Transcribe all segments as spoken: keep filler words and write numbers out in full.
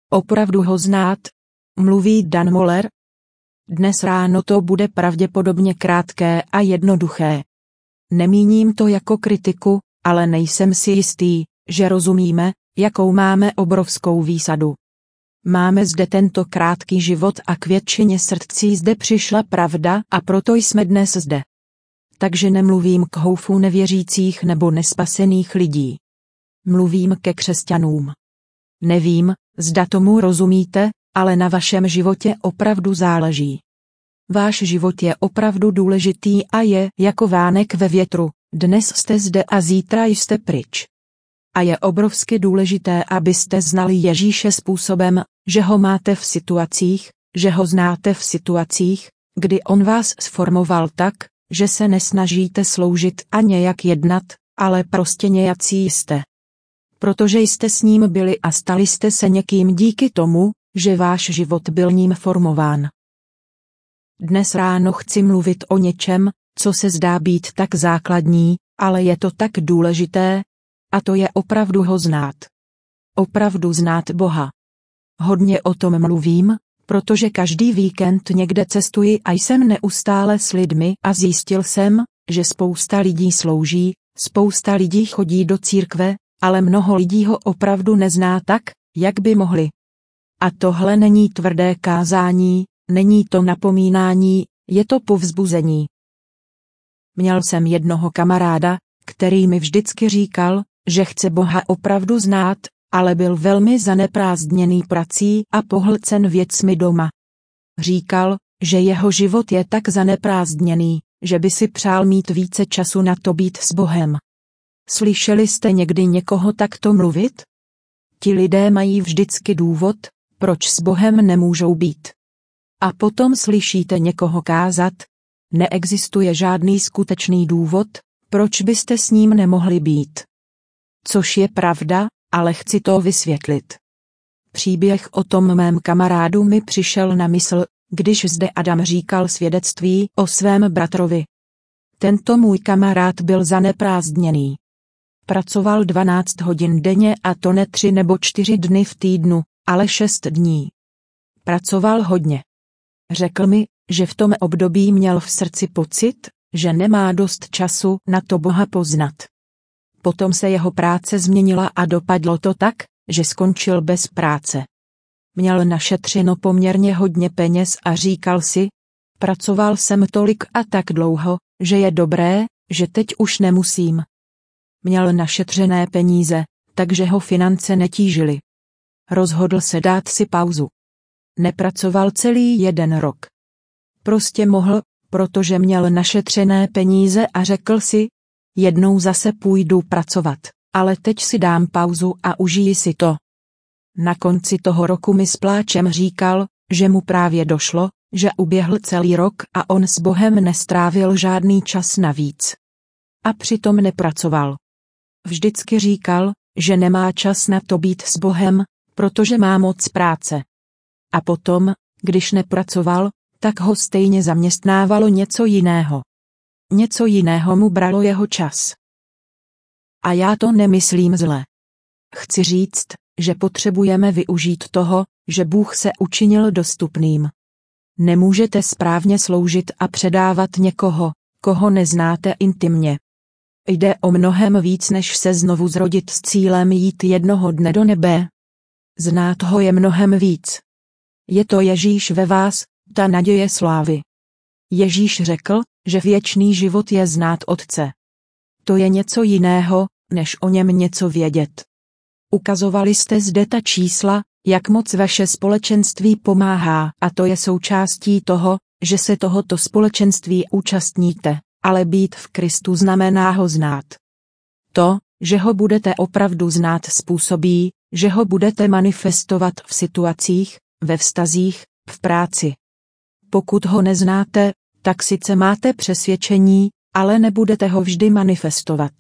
Opravdu ho znát? Mluví Dan Moller. Dnes ráno to bude pravděpodobně krátké a jednoduché. Nemíním to jako kritiku, ale nejsem si jistý, že rozumíme, jakou máme obrovskou výsadu. Máme zde tento krátký život a k většině srdcí zde přišla pravda a proto jsme dnes zde. Takže nemluvím k houfu nevěřících nebo nespasených lidí. Mluvím ke křesťanům. Nevím, zda tomu rozumíte, ale na vašem životě opravdu záleží. Váš život je opravdu důležitý a je jako vánek ve větru, dnes jste zde a zítra jste pryč. A je obrovsky důležité, abyste znali Ježíše způsobem, že ho máte v situacích, že ho znáte v situacích, kdy on vás sformoval tak, že se nesnažíte sloužit a nějak jednat, ale prostě nějací jste. Protože jste s ním byli a stali jste se někým díky tomu, že váš život byl ním formován. Dnes ráno chci mluvit o něčem, co se zdá být tak základní, ale je to tak důležité, a to je opravdu ho znát. Opravdu znát Boha. Hodně o tom mluvím, protože každý víkend někde cestuji a jsem neustále s lidmi a zjistil jsem, že spousta lidí slouží, spousta lidí chodí do církve, ale mnoho lidí ho opravdu nezná tak, jak by mohli. A tohle není tvrdé kázání, není to napomínání, je to povzbuzení. Měl jsem jednoho kamaráda, který mi vždycky říkal, že chce Boha opravdu znát, ale byl velmi zaneprázdněný prací a pohlcen věcmi doma. Říkal, že jeho život je tak zaneprázdněný, že by si přál mít více času na to být s Bohem. Slyšeli jste někdy někoho takto mluvit? Ti lidé mají vždycky důvod, proč s Bohem nemůžou být. A potom slyšíte někoho kázat, neexistuje žádný skutečný důvod, proč byste s ním nemohli být. Což je pravda, ale chci to vysvětlit. Příběh o tom mém kamarádu mi přišel na mysl, když zde Adam říkal svědectví o svém bratrovi. Tento můj kamarád byl zaneprázdněný. Pracoval dvanáct hodin denně a to ne tři nebo čtyři dny v týdnu, ale šest dní. Pracoval hodně. Řekl mi, že v tom období měl v srdci pocit, že nemá dost času na to Boha poznat. Potom se jeho práce změnila a dopadlo to tak, že skončil bez práce. Měl našetřeno poměrně hodně peněz a říkal si, pracoval jsem tolik a tak dlouho, že je dobré, že teď už nemusím. Měl našetřené peníze, takže ho finance netížily. Rozhodl se dát si pauzu. Nepracoval celý jeden rok. Prostě mohl, protože měl našetřené peníze a řekl si, jednou zase půjdu pracovat, ale teď si dám pauzu a užiji si to. Na konci toho roku mi s pláčem říkal, že mu právě došlo, že uběhl celý rok a on s Bohem nestrávil žádný čas navíc. A přitom nepracoval. Vždycky říkal, že nemá čas na to být s Bohem, protože má moc práce. A potom, když nepracoval, tak ho stejně zaměstnávalo něco jiného. Něco jiného mu bralo jeho čas. A já to nemyslím zle. Chci říct, že potřebujeme využít toho, že Bůh se učinil dostupným. Nemůžete správně sloužit a předávat někoho, koho neznáte intimně. Jde o mnohem víc než se znovu zrodit s cílem jít jednoho dne do nebe. Znát ho je mnohem víc. Je to Ježíš ve vás, ta naděje slávy. Ježíš řekl, že věčný život je znát Otce. To je něco jiného, než o něm něco vědět. Ukazovali jste zde ta čísla, jak moc vaše společenství pomáhá, a to je součástí toho, že se tohoto společenství účastníte, ale být v Kristu znamená ho znát. To, že ho budete opravdu znát, způsobí, že ho budete manifestovat v situacích, ve vztazích, v práci. Pokud ho neznáte, tak sice máte přesvědčení, ale nebudete ho vždy manifestovat.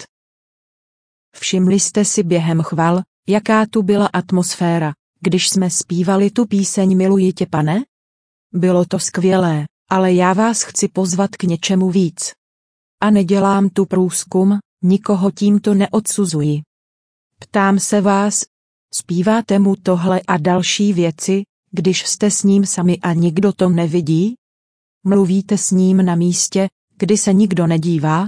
Všimli jste si během chval, jaká tu byla atmosféra, když jsme zpívali tu píseň Miluji tě, Pane? Bylo to skvělé, ale já vás chci pozvat k něčemu víc. A nedělám tu průzkum, nikoho tímto neodsuzuji. Ptám se vás, Zpíváte mu tohle a další věci, když jste s ním sami a nikdo to nevidí? Mluvíte s ním na místě, kdy se nikdo nedívá?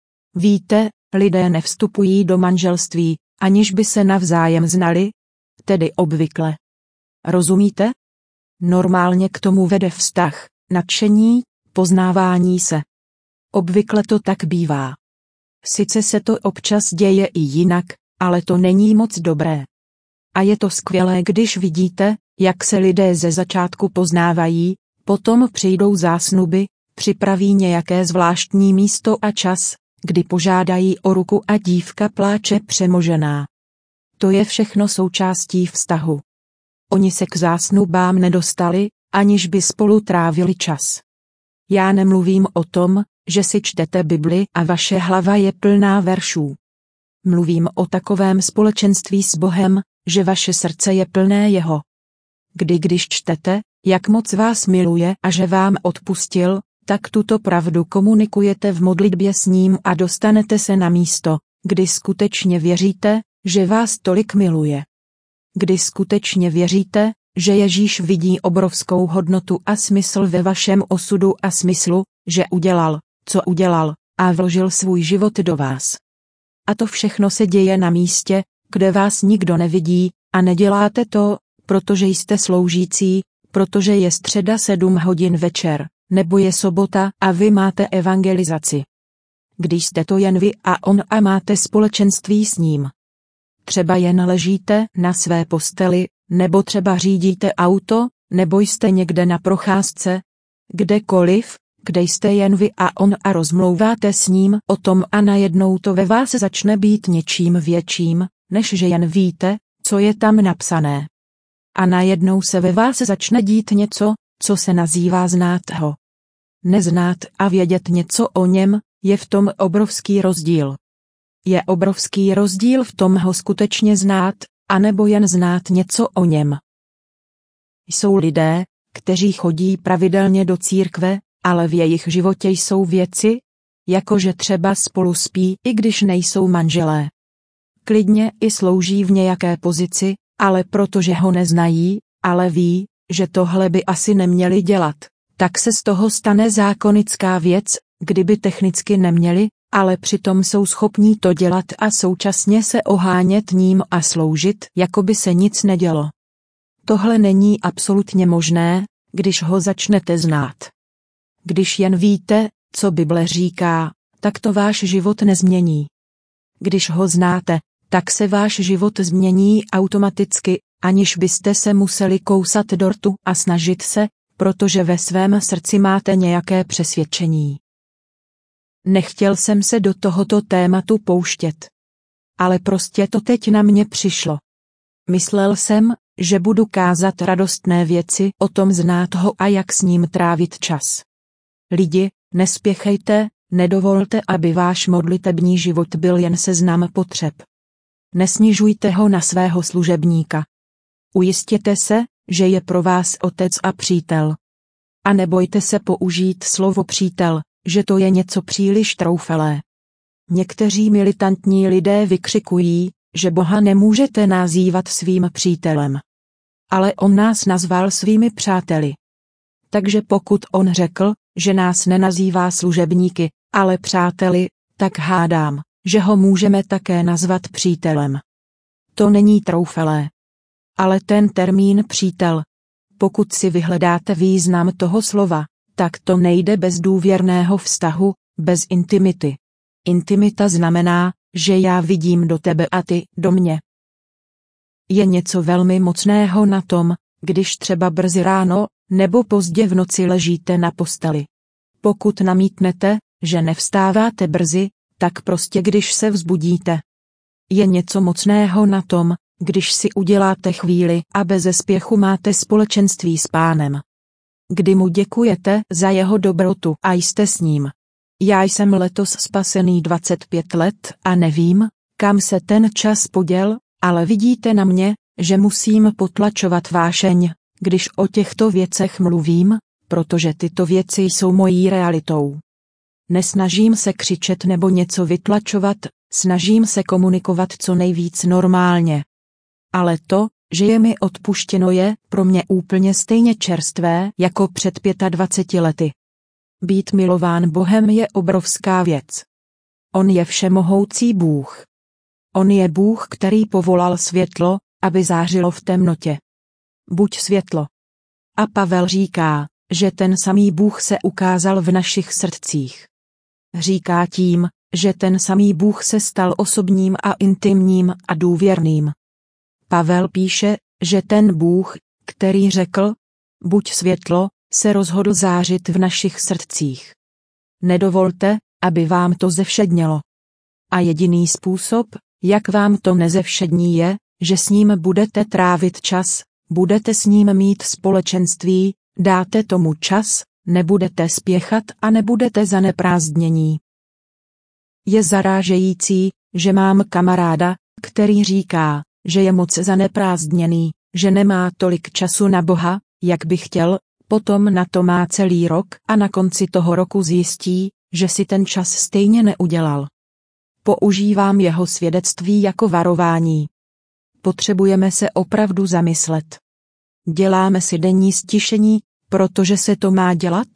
Víte, lidé nevstupují do manželství, aniž by se navzájem znali, tedy obvykle. Rozumíte? Normálně k tomu vede vztah, nadšení, poznávání se. Obvykle to tak bývá. Sice se to občas děje i jinak, ale to není moc dobré. A je to skvělé, když vidíte, jak se lidé ze začátku poznávají, potom přijdou zásnuby, připraví nějaké zvláštní místo a čas, kdy požádají o ruku a dívka pláče přemožená. To je všechno součástí vztahu. Oni se k zásnubám nedostali, aniž by spolu trávili čas. Já nemluvím o tom, že si čtete Bibli a vaše hlava je plná veršů. Mluvím o takovém společenství s Bohem, že vaše srdce je plné jeho. Kdy když čtete, jak moc vás miluje a že vám odpustil, tak tuto pravdu komunikujete v modlitbě s ním a dostanete se na místo, kdy skutečně věříte, že vás tolik miluje. Kdy skutečně věříte, že Ježíš vidí obrovskou hodnotu a smysl ve vašem osudu a smyslu, že udělal, co udělal, a vložil svůj život do vás. A to všechno se děje na místě, kde vás nikdo nevidí, a neděláte to, protože jste sloužící, protože je středa sedm hodin večer, nebo je sobota a vy máte evangelizaci. Když jste to jen vy a on a máte společenství s ním. Třeba jen ležíte na své posteli, nebo třeba řídíte auto, nebo jste někde na procházce, kdekoliv, kde jste jen vy a on a rozmlouváte s ním o tom a najednou to ve vás začne být něčím větším, než že jen víte, co je tam napsané. A najednou se ve vás začne dít něco, co se nazývá znát ho. Neznát a vědět něco o něm, je v tom obrovský rozdíl. Je obrovský rozdíl v tom ho skutečně znát, anebo jen znát něco o něm. Jsou lidé, kteří chodí pravidelně do církve, ale v jejich životě jsou věci, jakože třeba spolu spí, i když nejsou manželé. Klidně i slouží v nějaké pozici, ale protože ho neznají, ale ví, že tohle by asi neměli dělat, tak se z toho stane zákonická věc, kdyby technicky neměli, ale přitom jsou schopní to dělat a současně se ohánět ním a sloužit, jako by se nic nedělo. Tohle není absolutně možné, když ho začnete znát. Když jen víte, co Bible říká, tak to váš život nezmění. Když ho znáte, tak se váš život změní automaticky, aniž byste se museli kousat dortu a snažit se, protože ve svém srdci máte nějaké přesvědčení. Nechtěl jsem se do tohoto tématu pouštět. Ale prostě to teď na mě přišlo. Myslel jsem, že budu kázat radostné věci o tom znát ho a jak s ním trávit čas. Lidi, nespěchejte, nedovolte, aby váš modlitební život byl jen seznam potřeb. Nesnižujte ho na svého služebníka. Ujistěte se, že je pro vás otec a přítel. A nebojte se použít slovo přítel, že to je něco příliš troufalé. Někteří militantní lidé vykřikují, že Boha nemůžete nazývat svým přítelem. Ale on nás nazval svými přáteli. Takže pokud on řekl, že nás nenazývá služebníky, ale přáteli, tak hádám, že ho můžeme také nazvat přítelem. To není troufalé. Ale ten termín přítel, pokud si vyhledáte význam toho slova, tak to nejde bez důvěrného vztahu, bez intimity. Intimita znamená, že já vidím do tebe a ty do mě. Je něco velmi mocného na tom, když třeba brzy ráno, nebo pozdě v noci ležíte na posteli. Pokud namítnete, že nevstáváte brzy, tak prostě když se vzbudíte. Je něco mocného na tom, když si uděláte chvíli a beze spěchu máte společenství s Pánem. Kdy mu děkujete za jeho dobrotu a jste s ním. Já jsem letos spasený dvacet pět let a nevím, kam se ten čas poděl, ale vidíte na mě, že musím potlačovat vášeň, když o těchto věcech mluvím, protože tyto věci jsou mojí realitou. Nesnažím se křičet nebo něco vytlačovat, snažím se komunikovat co nejvíc normálně. ale to, že je mi odpuštěno, je pro mě úplně stejně čerstvé jako před dvaceti pěti lety. Být milován Bohem je obrovská věc. On je všemohoucí Bůh. On je Bůh, který povolal světlo, aby zářilo v temnotě. Buď světlo. A Pavel říká, že ten samý Bůh se ukázal v našich srdcích. Říká tím, že ten samý Bůh se stal osobním a intimním a důvěrným. Pavel píše, že ten Bůh, který řekl, buď světlo, se rozhodl zářit v našich srdcích. Nedovolte, aby vám to zevšednělo. A jediný způsob, jak vám to nezevšední, je, že s ním budete trávit čas, budete s ním mít společenství, dáte tomu čas, nebudete spěchat a nebudete zaneprázdnění. Je zarážející, že mám kamaráda, který říká, že je moc zaneprázdněný, že nemá tolik času na Boha, jak by chtěl, potom na to má celý rok a na konci toho roku zjistí, že si ten čas stejně neudělal. Používám jeho svědectví jako varování. Potřebujeme se opravdu zamyslet. Děláme si denní stišení, protože se to má dělat?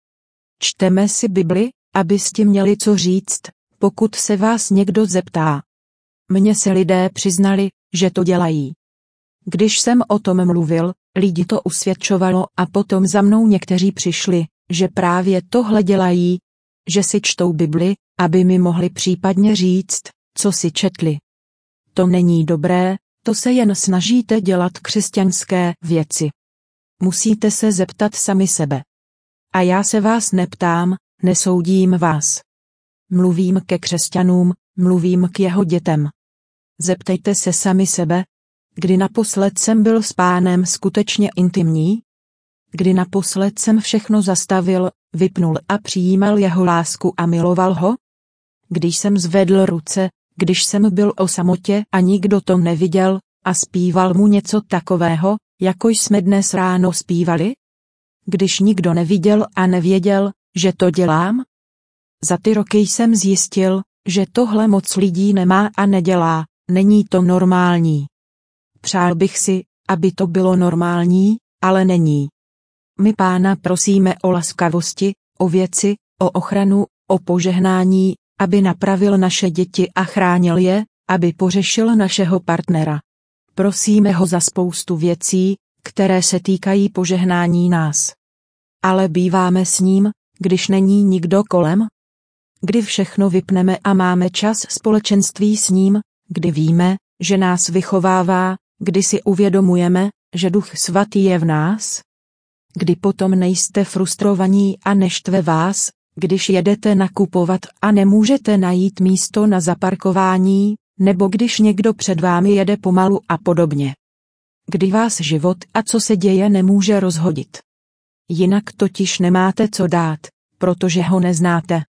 Čteme si Bibli, abyste měli co říct, pokud se vás někdo zeptá. Mně se lidé přiznali, že to dělají. Když jsem o tom mluvil, lidi to usvědčovalo a potom za mnou někteří přišli, že právě tohle dělají, že si čtou Bibli, aby mi mohli případně říct, co si četli. To není dobré, to se jen snažíte dělat křesťanské věci. Musíte se zeptat sami sebe. A já se vás neptám, nesoudím vás. Mluvím ke křesťanům, mluvím k jeho dětem. Zeptejte se sami sebe, kdy naposled jsem byl s Pánem skutečně intimní? Kdy naposled jsem všechno zastavil, vypnul a přijímal jeho lásku a miloval ho? Když jsem zvedl ruce, když jsem byl o samotě a nikdo to neviděl, a zpíval mu něco takového, jako jsme dnes ráno zpívali? Když nikdo neviděl a nevěděl, že to dělám? Za ty roky jsem zjistil, že tohle moc lidí nemá a nedělá, není to normální. Přál bych si, aby to bylo normální, ale není. My Pána prosíme o laskavosti, o věci, o ochranu, o požehnání, aby napravil naše děti a chránil je, aby pořešil našeho partnera. Prosíme ho za spoustu věcí, které se týkají požehnání nás. Ale býváme s ním, když není nikdo kolem? Kdy všechno vypneme a máme čas společenství s ním, kdy víme, že nás vychovává, kdy si uvědomujeme, že Duch Svatý je v nás? Kdy potom nejste frustrovaní a neštve vás, když jedete nakupovat a nemůžete najít místo na zaparkování, nebo když někdo před vámi jede pomalu a podobně. Kdy vás život a co se děje nemůže rozhodit. Jinak totiž nemáte co dát, protože ho neznáte.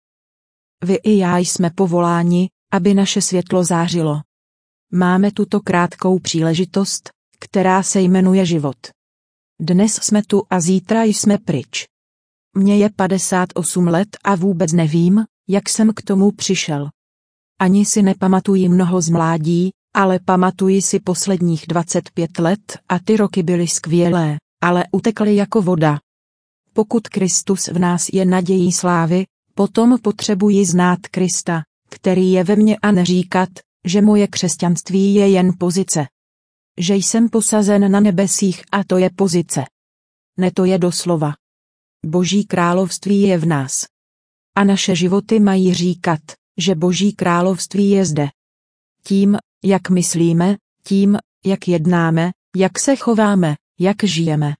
Vy i já jsme povoláni, aby naše světlo zářilo. Máme tuto krátkou příležitost, která se jmenuje život. Dnes jsme tu a zítra jsme pryč. Mně je padesát osm let a vůbec nevím, jak jsem k tomu přišel. Ani si nepamatuji mnoho z mládí, ale pamatuji si posledních dvacet pět let a ty roky byly skvělé, ale utekly jako voda. Pokud Kristus v nás je nadějí slávy, potom potřebuji znát Krista, který je ve mně a neříkat, že moje křesťanství je jen pozice. Že jsem posazen na nebesích a to je pozice. Ne, to je doslova. Boží království je v nás. A naše životy mají říkat, že Boží království je zde. Tím, jak myslíme, tím, jak jednáme, jak se chováme, jak žijeme.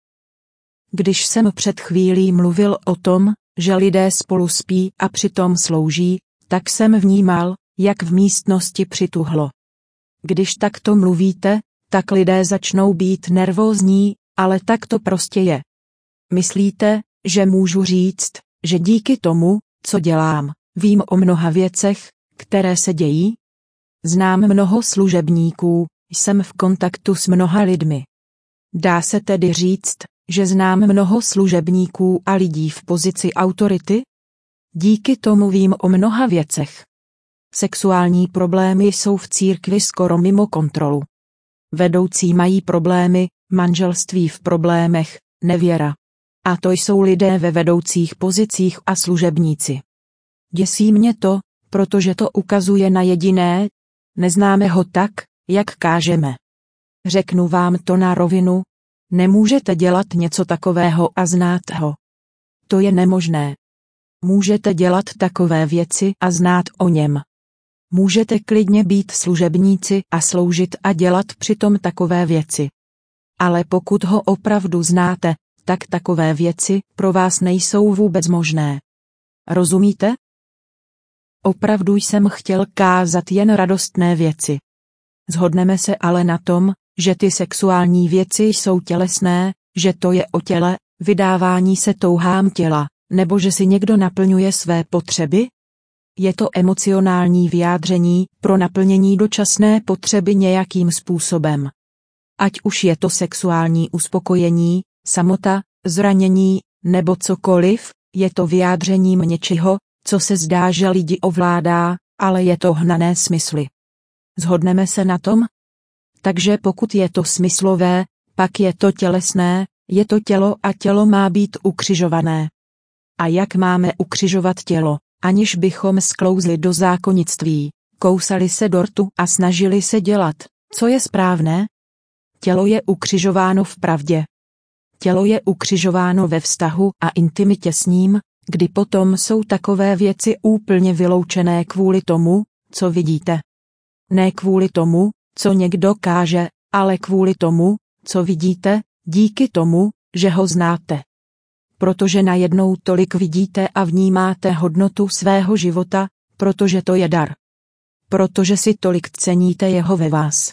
Když jsem před chvílí mluvil o tom, že lidé spolu spí a přitom slouží, tak jsem vnímal, jak v místnosti přituhlo. Když takto mluvíte, tak lidé začnou být nervózní, ale tak to prostě je. Myslíte, že můžu říct, že díky tomu, co dělám, vím o mnoha věcech, které se dějí? Znám mnoho služebníků, jsem v kontaktu s mnoha lidmi. Dá se tedy říct, že znám mnoho služebníků a lidí v pozici autority? Díky tomu vím o mnoha věcech. Sexuální problémy jsou v církvi skoro mimo kontrolu. vedoucí mají problémy, manželství v problémech, nevěra. A to jsou lidé ve vedoucích pozicích a služebníci. Děsí mě to, protože to ukazuje na jediné, neznáme ho tak, jak kážeme. Řeknu vám to na rovinu, nemůžete dělat něco takového a znát ho. To je nemožné. Můžete dělat takové věci a znát o něm. Můžete klidně být služebníci a sloužit a dělat přitom takové věci. Ale pokud ho opravdu znáte, tak takové věci pro vás nejsou vůbec možné. Rozumíte? Opravdu jsem chtěl kázat jen radostné věci. Shodneme se ale na tom, že ty sexuální věci jsou tělesné, že to je o těle, vydávání se touhám těla, nebo že si někdo naplňuje své potřeby? Je to emocionální vyjádření pro naplnění dočasné potřeby nějakým způsobem. Ať už je to sexuální uspokojení, samota, zranění, nebo cokoliv, je to vyjádřením něčeho, co se zdá, že lidi ovládá, ale je to hnané smysly. Shodneme se na tom? Takže pokud je to smyslové, pak je to tělesné, je to tělo a tělo má být ukřižované. A jak máme ukřižovat tělo, aniž bychom sklouzli do zákonnictví, kousali se dortu a snažili se dělat, co je správné? Tělo je ukřižováno v pravdě. Tělo je ukřižováno ve vztahu a intimitě s ním, kdy potom jsou takové věci úplně vyloučené kvůli tomu, co vidíte. Ne kvůli tomu, co někdo káže, ale kvůli tomu, co vidíte, díky tomu, že ho znáte. Protože najednou tolik vidíte a vnímáte hodnotu svého života, protože to je dar. Protože si tolik ceníte jeho ve vás.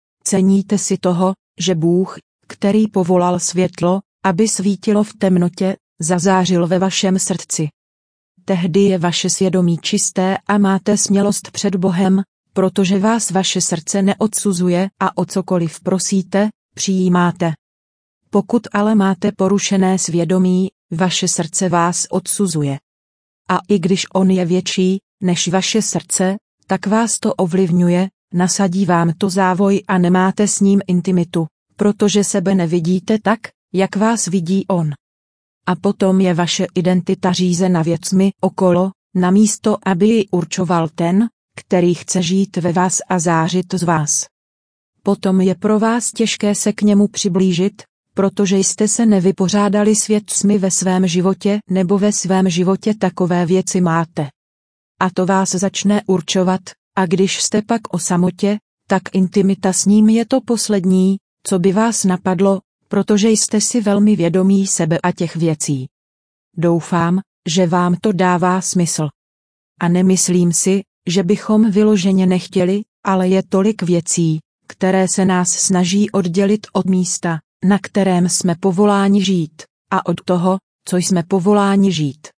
Ceníte si toho, že Bůh, který povolal světlo, aby svítilo v temnotě, zazářil ve vašem srdci. Tehdy je vaše svědomí čisté a máte smělost před Bohem, protože vás vaše srdce neodsuzuje a o cokoliv prosíte, přijímáte. Pokud ale máte porušené svědomí, vaše srdce vás odsuzuje. A i když on je větší než vaše srdce, tak vás to ovlivňuje, nasadí vám to závoj a nemáte s ním intimitu, protože sebe nevidíte tak, jak vás vidí on. A potom je vaše identita řízena věcmi okolo, namísto aby ji určoval ten, který chce žít ve vás a zářit z vás. Potom je pro vás těžké se k němu přiblížit, protože jste se nevypořádali s věcmi ve svém životě nebo ve svém životě takové věci máte. A to vás začne určovat, a když jste pak o samotě, tak intimita s ním je to poslední, co by vás napadlo, protože jste si velmi vědomí sebe a těch věcí. Doufám, že vám to dává smysl. A nemyslím si, že bychom vyloženě nechtěli, ale je tolik věcí, které se nás snaží oddělit od místa, na kterém jsme povoláni žít, a od toho, co jsme povoláni žít.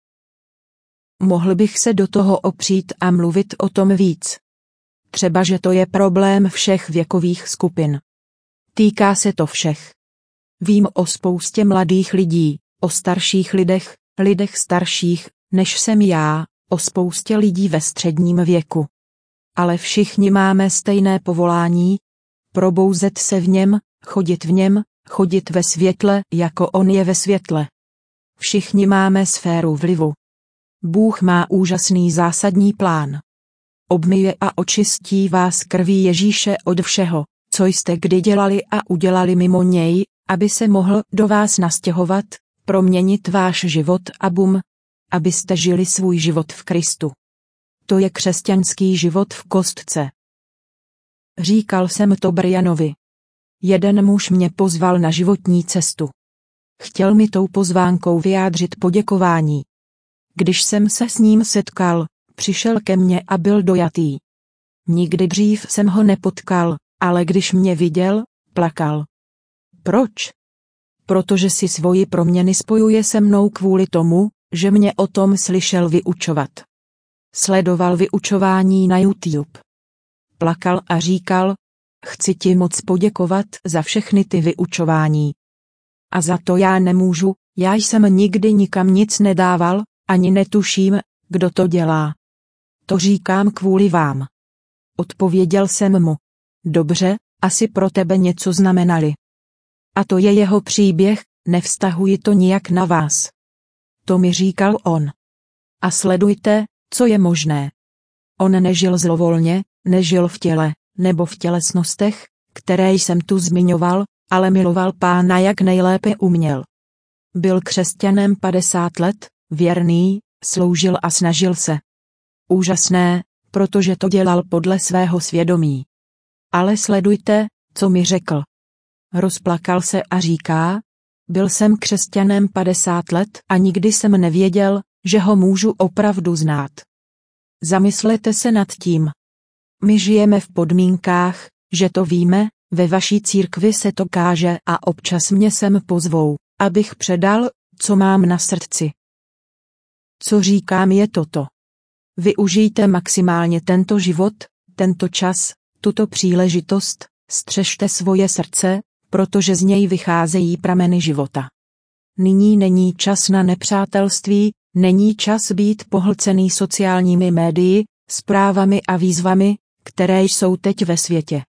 Mohl bych se do toho opřít a mluvit o tom víc. Třeba, že to je problém všech věkových skupin. Týká se to všech. Vím o spoustě mladých lidí, o starších lidech, lidech starších, než jsem já, o spoustě lidí ve středním věku. Ale všichni máme stejné povolání, probouzet se v něm, chodit v něm, chodit ve světle, jako on je ve světle. Všichni máme sféru vlivu. Bůh má úžasný zásadní plán. Obmyje a očistí vás krví Ježíše od všeho, co jste kdy dělali a udělali mimo něj, aby se mohl do vás nastěhovat, proměnit váš život a bum, abyste žili svůj život v Kristu. To je křesťanský život v kostce. Říkal jsem to Brianovi. Jeden muž mě pozval na životní cestu. Chtěl mi tou pozvánkou vyjádřit poděkování. Když jsem se s ním setkal, přišel ke mně a byl dojatý. Nikdy dřív jsem ho nepotkal, ale když mě viděl, plakal. Proč? Protože si svoji proměny spojuje se mnou kvůli tomu, že mě o tom slyšel vyučovat. Sledoval vyučování na YouTube. Plakal a říkal, chci ti moc poděkovat za všechny ty vyučování. A za to já nemůžu, já jsem nikdy nikam nic nedával, ani netuším, kdo to dělá. To říkám kvůli vám. Odpověděl jsem mu. Dobře, asi pro tebe něco znamenali. A to je jeho příběh, nevztahuji to nijak na vás. To mi říkal on. A sledujte, co je možné. On nežil zlovolně, nežil v těle, nebo v tělesnostech, které jsem tu zmiňoval, ale miloval Pána jak nejlépe uměl. Byl křesťanem padesát let, věrný, sloužil a snažil se. Úžasné, protože to dělal podle svého svědomí. Ale sledujte, co mi řekl. Rozplakal se a říká, byl jsem křesťanem padesát let a nikdy jsem nevěděl, že ho můžu opravdu znát. Zamyslete se nad tím. My žijeme v podmínkách, že to víme, ve vaší církvi se to káže a občas mě sem pozvou, abych předal, co mám na srdci. Co říkám je toto. Využijte maximálně tento život, tento čas, tuto příležitost, střežte svoje srdce, protože z něj vycházejí prameny života. Nyní není čas na nepřátelství, není čas být pohlcený sociálními médii, zprávami a výzvami, které jsou teď ve světě.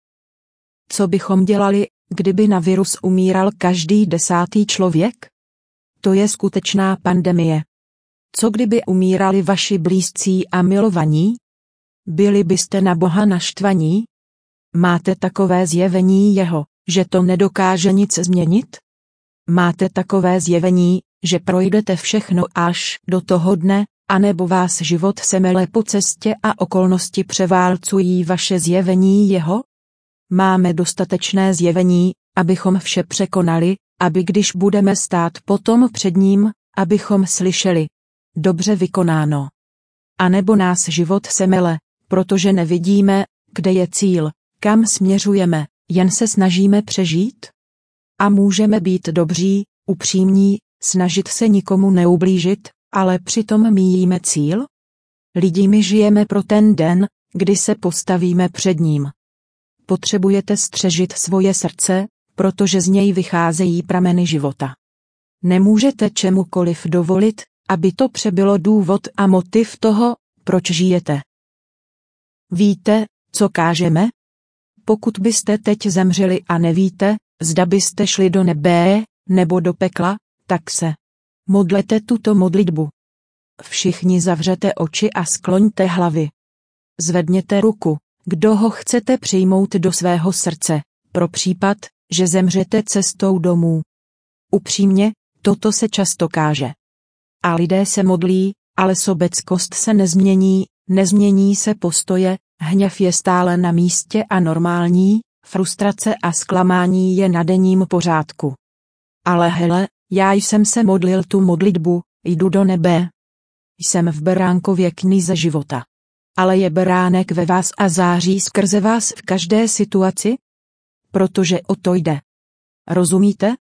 Co bychom dělali, kdyby na virus umíral každý desátý člověk? To je skutečná pandemie. Co kdyby umírali vaši blízcí a milovaní? Byli byste na Boha naštvaní? Máte takové zjevení jeho, že to nedokáže nic změnit? Máte takové zjevení, že projdete všechno až do toho dne, anebo vás život semele po cestě a okolnosti převálcují vaše zjevení jeho? Máme dostatečné zjevení, abychom vše překonali, aby když budeme stát potom před ním, abychom slyšeli. Dobře vykonáno. A nebo nás život semele, protože nevidíme, kde je cíl, kam směřujeme, jen se snažíme přežít? A můžeme být dobří, upřímní, snažit se nikomu neublížit, ale přitom míjíme cíl? Lidi, my žijeme pro ten den, kdy se postavíme před ním. Potřebujete střežit svoje srdce, protože z něj vycházejí prameny života. Nemůžete čemukoliv dovolit, aby to přebylo důvod a motiv toho, proč žijete. Víte, co kážeme? Pokud byste teď zemřeli a nevíte, zda byste šli do nebe, nebo do pekla, tak se modlete tuto modlitbu. Všichni zavřete oči a skloňte hlavy. Zvedněte ruku, kdo ho chcete přijmout do svého srdce, pro případ, že zemřete cestou domů. Upřímně, toto se často káže. A lidé se modlí, ale sobeckost se nezmění, nezmění se postoje, hněv je stále na místě a normální, frustrace a zklamání je na denním pořádku. Ale hele, já jsem se modlil tu modlitbu, jdu do nebe. Jsem v Beránkově knize života. Ale je beránek ve vás a září skrze vás v každé situaci? Protože o to jde. Rozumíte?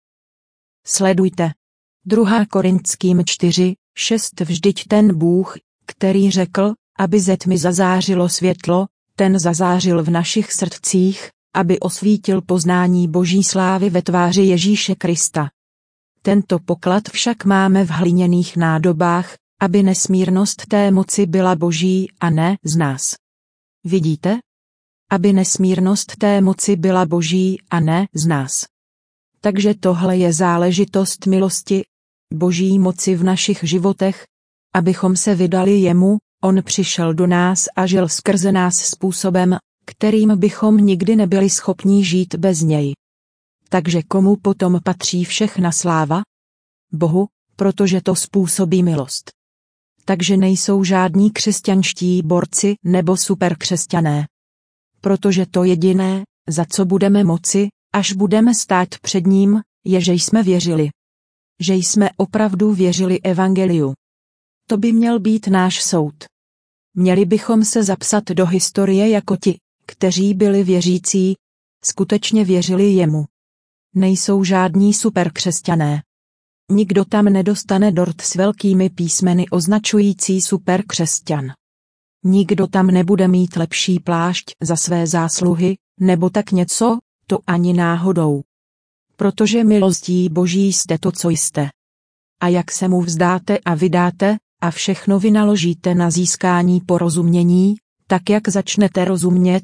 Sledujte. druhá Korinským čtyři, šest Vždyť ten Bůh, který řekl, aby ze tmy zazářilo světlo, ten zazářil v našich srdcích, aby osvítil poznání Boží slávy ve tváři Ježíše Krista. Tento poklad však máme v hliněných nádobách, aby nesmírnost té moci byla Boží a ne z nás. Vidíte? Aby nesmírnost té moci byla Boží a ne z nás. Takže tohle je záležitost milosti, Boží moci v našich životech, abychom se vydali jemu, on přišel do nás a žil skrze nás způsobem, kterým bychom nikdy nebyli schopni žít bez něj. Takže komu potom patří všechna sláva? Bohu, protože to způsobí milost. Takže nejsou žádní křesťanští borci nebo superkřesťané. Protože to jediné, za co budeme moci, až budeme stát před ním, je, že jsme věřili. Že jsme opravdu věřili evangeliu. To by měl být náš soud. Měli bychom se zapsat do historie jako ti, kteří byli věřící, skutečně věřili jemu. Nejsou žádní superkřesťané. Nikdo tam nedostane dort s velkými písmeny označující superkřesťan. Nikdo tam nebude mít lepší plášť za své zásluhy, nebo tak něco, to ani náhodou. Protože milostí Boží jste to, co jste. A jak se mu vzdáte a vydáte, a všechno vynaložíte na získání porozumění, tak jak začnete rozumět,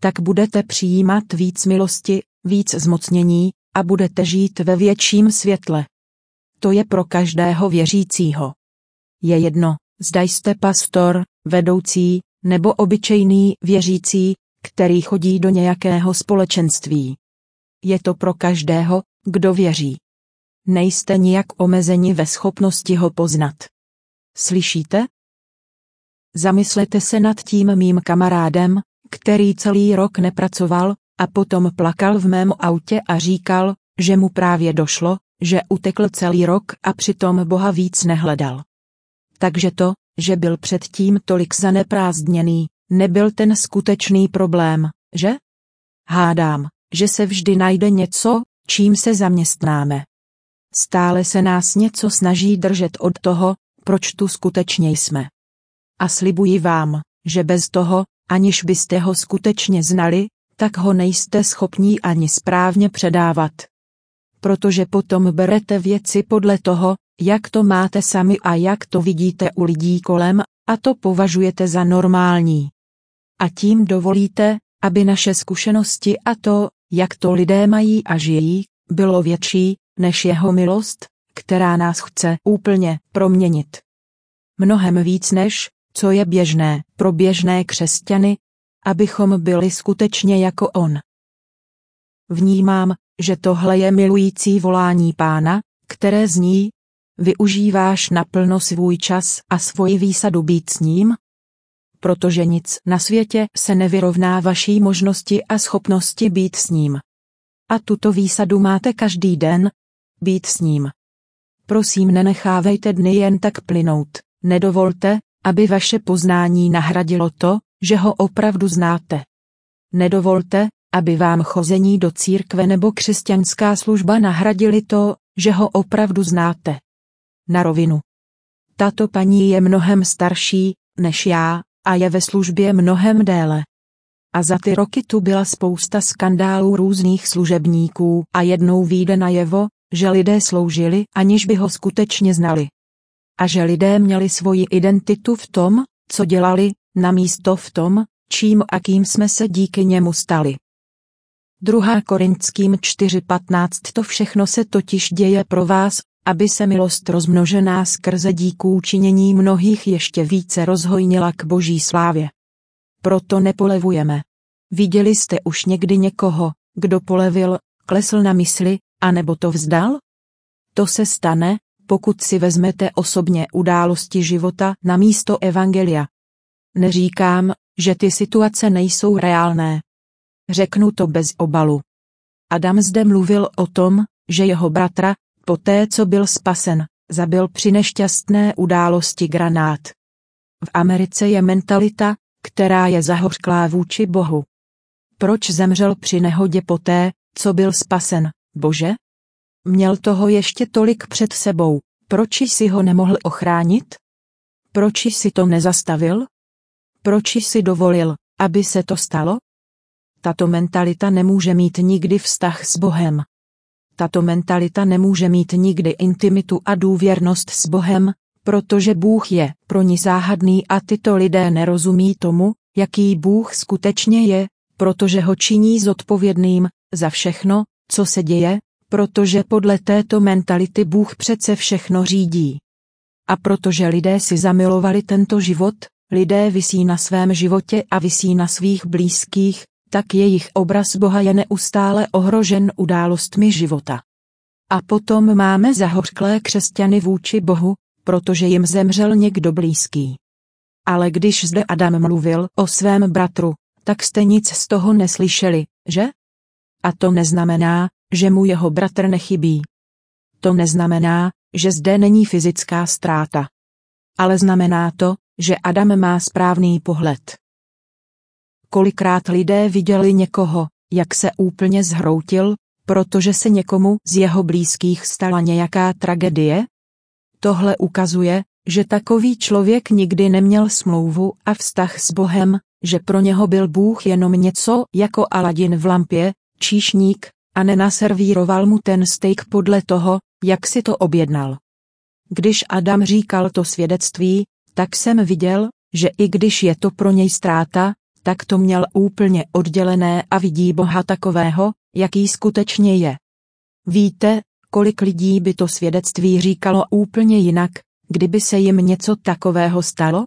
tak budete přijímat víc milosti, víc zmocnění a budete žít ve větším světle. To je pro každého věřícího. Je jedno, zda jste pastor, vedoucí, nebo obyčejný věřící, který chodí do nějakého společenství. Je to pro každého, kdo věří. Nejste nijak omezeni ve schopnosti ho poznat. Slyšíte? Zamyslete se nad tím mým kamarádem, který celý rok nepracoval, a potom plakal v mém autě a říkal, že mu právě došlo, že utekl celý rok a přitom Boha víc nehledal. Takže to, že byl předtím tolik zaneprázdněný, nebyl ten skutečný problém, že? Hádám, že se vždy najde něco, čím se zaměstnáme. Stále se nás něco snaží držet od toho, proč tu skutečně jsme. A slibuji vám, že bez toho, aniž byste ho skutečně znali, tak ho nejste schopní ani správně předávat. Protože potom berete věci podle toho, jak to máte sami a jak to vidíte u lidí kolem, a to považujete za normální. A tím dovolíte, aby naše zkušenosti a to, jak to lidé mají a žijí, bylo větší, než jeho milost, která nás chce úplně proměnit. Mnohem víc než, co je běžné pro běžné křesťany, abychom byli skutečně jako on. Vnímám, že tohle je milující volání Pána, které zní: využíváš naplno svůj čas a svoji výsadu být s ním? Protože nic na světě se nevyrovná vaší možnosti a schopnosti být s ním. A tuto výsadu máte každý den, být s ním. Prosím, nenechávejte dny jen tak plynout, nedovolte, aby vaše poznání nahradilo to, že ho opravdu znáte. Nedovolte, aby vám chození do církve nebo křesťanská služba nahradili to, že ho opravdu znáte. Na rovinu. Tato paní je mnohem starší, než já, a je ve službě mnohem déle. A za ty roky tu byla spousta skandálů různých služebníků a jednou vyjde najevo, že lidé sloužili, aniž by ho skutečně znali. A že lidé měli svoji identitu v tom, co dělali, namísto v tom, čím a kým jsme se díky němu stali. druhá Korinským čtyři patnáct To všechno se totiž děje pro vás, aby se milost rozmnožená skrze díků činění mnohých ještě více rozhojnila k Boží slávě. Proto nepolevujeme. Viděli jste už někdy někoho, kdo polevil, klesl na mysli, anebo to vzdal? To se stane, pokud si vezmete osobně události života na místo evangelia. Neříkám, že ty situace nejsou reálné. Řeknu to bez obalu. Adam zde mluvil o tom, že jeho bratra, poté co byl spasen, zabil při nešťastné události granát. V Americe je mentalita, která je zahořklá vůči Bohu. Proč zemřel při nehodě poté, co byl spasen, Bože? Měl toho ještě tolik před sebou, proč jsi ho nemohl ochránit? Proč jsi to nezastavil? Proč jsi dovolil, aby se to stalo? Tato mentalita nemůže mít nikdy vztah s Bohem. Tato mentalita nemůže mít nikdy intimitu a důvěrnost s Bohem, protože Bůh je pro ní záhadný a tyto lidé nerozumí tomu, jaký Bůh skutečně je, protože ho činí zodpovědným za všechno, co se děje, protože podle této mentality Bůh přece všechno řídí. A protože lidé si zamilovali tento život, lidé visí na svém životě a visí na svých blízkých, tak jejich obraz Boha je neustále ohrožen událostmi života. A potom máme zahořklé křesťany vůči Bohu, protože jim zemřel někdo blízký. Ale když zde Adam mluvil o svém bratru, tak jste nic z toho neslyšeli, že? A to neznamená, že mu jeho bratr nechybí. To neznamená, že zde není fyzická ztráta. Ale znamená to, že Adam má správný pohled. Kolikrát lidé viděli někoho, jak se úplně zhroutil, protože se někomu z jeho blízkých stala nějaká tragédie? Tohle ukazuje, že takový člověk nikdy neměl smlouvu a vztah s Bohem, že pro něho byl Bůh jenom něco jako Aladin v lampě, číšník, a nenaservíroval mu ten steak podle toho, jak si to objednal. Když Adam říkal to svědectví, tak jsem viděl, že i když je to pro něj ztráta, tak to měl úplně oddělené a vidí Boha takového, jaký skutečně je. Víte, kolik lidí by to svědectví říkalo úplně jinak, kdyby se jim něco takového stalo?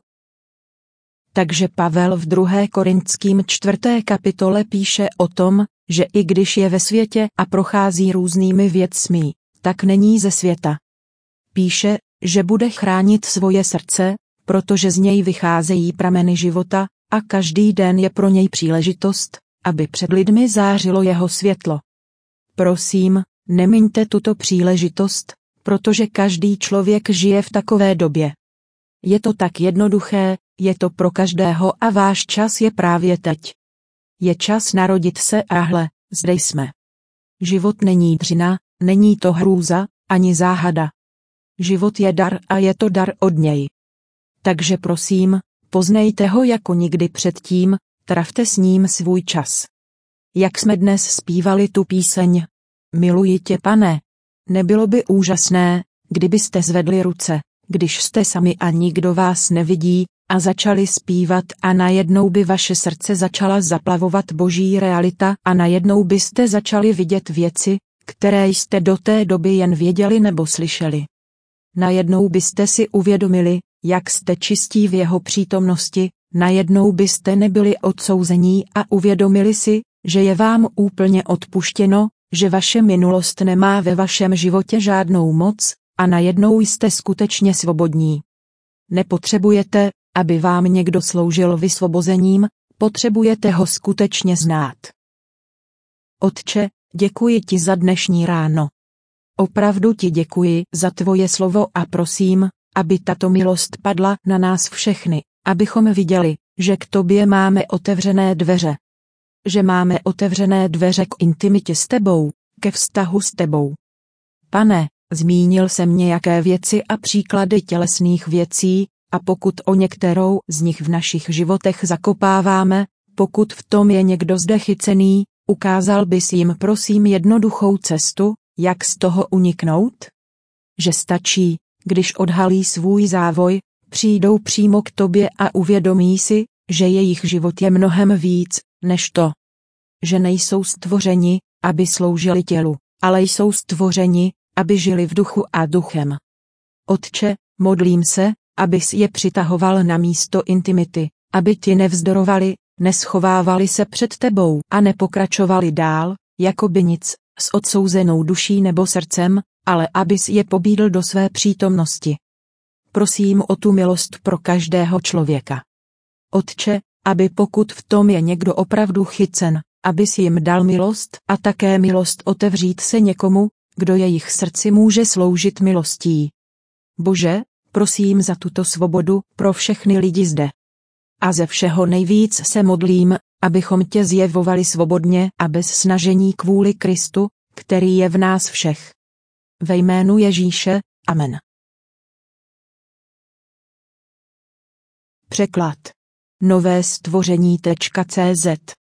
Takže Pavel v druhé Korinským čtvrté kapitole píše o tom, že i když je ve světě a prochází různými věcmi, tak není ze světa. Píše, že bude chránit svoje srdce, protože z něj vycházejí prameny života, a každý den je pro něj příležitost, aby před lidmi zářilo jeho světlo. Prosím, nemiňte tuto příležitost, protože každý člověk žije v takové době. Je to tak jednoduché, je to pro každého a váš čas je právě teď. Je čas narodit se a hle, zde jsme. Život není dřina, není to hrůza, ani záhada. Život je dar a je to dar od něj. Takže prosím, poznejte ho jako nikdy předtím, trávte s ním svůj čas. Jak jsme dnes zpívali tu píseň, Miluji tě, Pane. Nebylo by úžasné, kdybyste zvedli ruce, když jste sami a nikdo vás nevidí, a začali zpívat a najednou by vaše srdce začala zaplavovat boží realita a najednou byste začali vidět věci, které jste do té doby jen věděli nebo slyšeli. Najednou byste si uvědomili, jak jste čistí v jeho přítomnosti, najednou byste nebyli odsouzení a uvědomili si, že je vám úplně odpuštěno, že vaše minulost nemá ve vašem životě žádnou moc, a najednou jste skutečně svobodní. Nepotřebujete, aby vám někdo sloužil vysvobozením, potřebujete ho skutečně znát. Otče, děkuji ti za dnešní ráno. Opravdu ti děkuji za tvoje slovo a prosím, aby tato milost padla na nás všechny, abychom viděli, že k tobě máme otevřené dveře. Že máme otevřené dveře k intimitě s tebou, ke vztahu s tebou. Pane, zmínil jsem nějaké věci a příklady tělesných věcí, a pokud o některou z nich v našich životech zakopáváme, pokud v tom je někdo zde chycený, ukázal bys jim prosím jednoduchou cestu, jak z toho uniknout? Že stačí, když odhalí svůj závoj, přijdou přímo k tobě a uvědomí si, že jejich život je mnohem víc, než to. Že nejsou stvořeni, aby sloužili tělu, ale jsou stvořeni, aby žili v duchu a duchem. Otče, modlím se, abys je přitahoval na místo intimity, aby ti nevzdorovali, neschovávali se před tebou a nepokračovali dál, jako by nic, s odsouzenou duší nebo srdcem, ale abys je pobídl do své přítomnosti. Prosím o tu milost pro každého člověka. Otče, aby pokud v tom je někdo opravdu chycen, abys jim dal milost a také milost otevřít se někomu, kdo jejich srdci může sloužit milostí. Bože, prosím za tuto svobodu pro všechny lidi zde. A ze všeho nejvíc se modlím, abychom tě zjevovali svobodně a bez snažení kvůli Kristu, který je v nás všech. Ve jménu Ježíše, amen. Překlad. Nové stvoření tečka cé zet